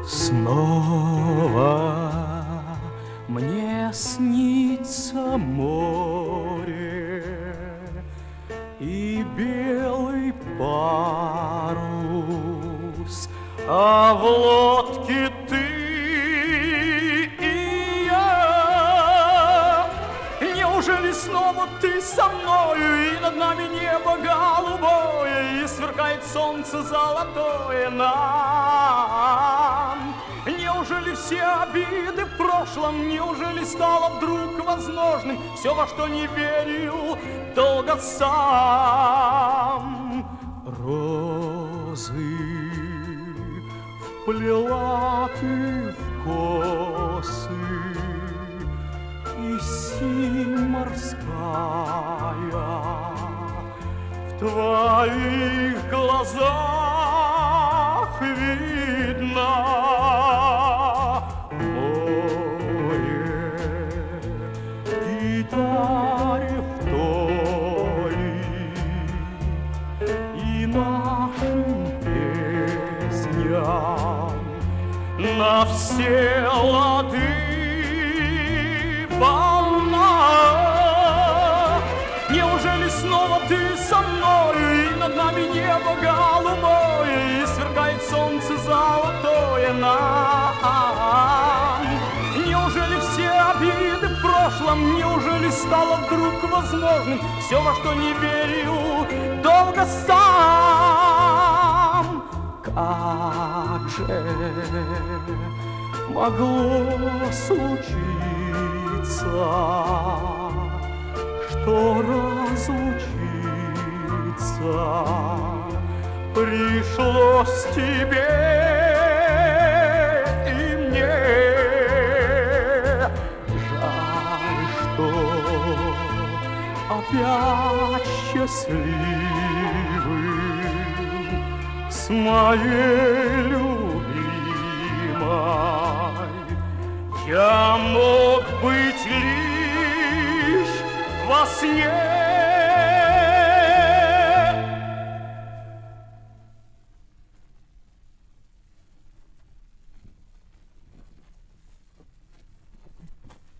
Снова мне снится море и белый парус, а в лодке ты и я. Неужели снова ты со мною, и над нами небо голубое, и сверкает солнце золотое нам? Неужели все обиды в прошлом, неужели стало вдруг возможным все, во что не верил долго сам? Розы вплела ты в косы, и синь морская в твоих глазах видна. Море гитаре вторит и нашим песням на все лады полна. Неужели снова ты со мною, и над нами небо голубое, и сверкает солнце золотое нам? Неужели все обиды в прошлом, неужели стало вдруг возможным все, во что не верил долго сам? Как же могло случиться, что разлучиться пришлось тебе и мне? Жаль, что опять счастливым с моей любимой я мог быть лишь во сне.